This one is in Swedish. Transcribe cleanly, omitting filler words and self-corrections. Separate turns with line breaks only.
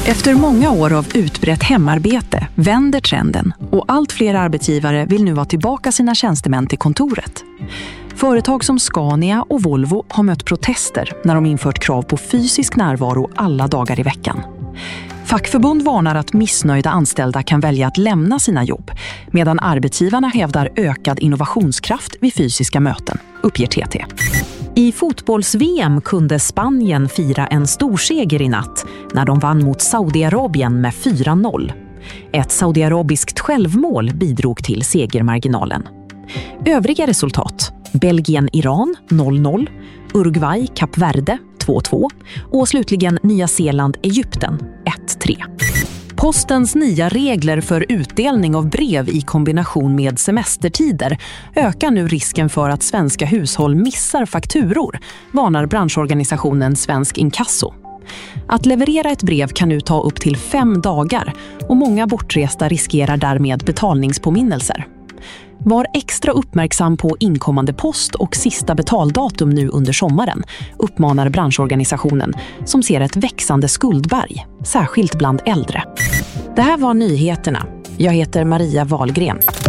Efter många år av utbrett hemarbete vänder trenden och allt fler arbetsgivare vill nu ha tillbaka sina tjänstemän till kontoret. Företag som Scania och Volvo har mött protester när de infört krav på fysisk närvaro alla dagar i veckan. Fackförbund varnar att missnöjda anställda kan välja att lämna sina jobb, medan arbetsgivarna hävdar ökad innovationskraft vid fysiska möten, uppger TT.
I fotbolls-VM kunde Spanien fira en storseger i natt när de vann mot Saudiarabien med 4-0. Ett saudiarabiskt självmål bidrog till segermarginalen. Övriga resultat: Belgien-Iran 0-0, Uruguay-Kap Verde 2-2 och slutligen Nya Zeeland-Egypten 1-3. Postens nya regler för utdelning av brev i kombination med semestertider ökar nu risken för att svenska hushåll missar fakturor, varnar branschorganisationen Svensk Inkasso. Att leverera ett brev kan nu ta upp till 5 dagar och många bortresta riskerar därmed betalningspåminnelser. Var extra uppmärksam på inkommande post och sista betaldatum nu under sommaren, uppmanar branschorganisationen som ser ett växande skuldberg, särskilt bland äldre. Det här var nyheterna. Jag heter Maria Wahlgren.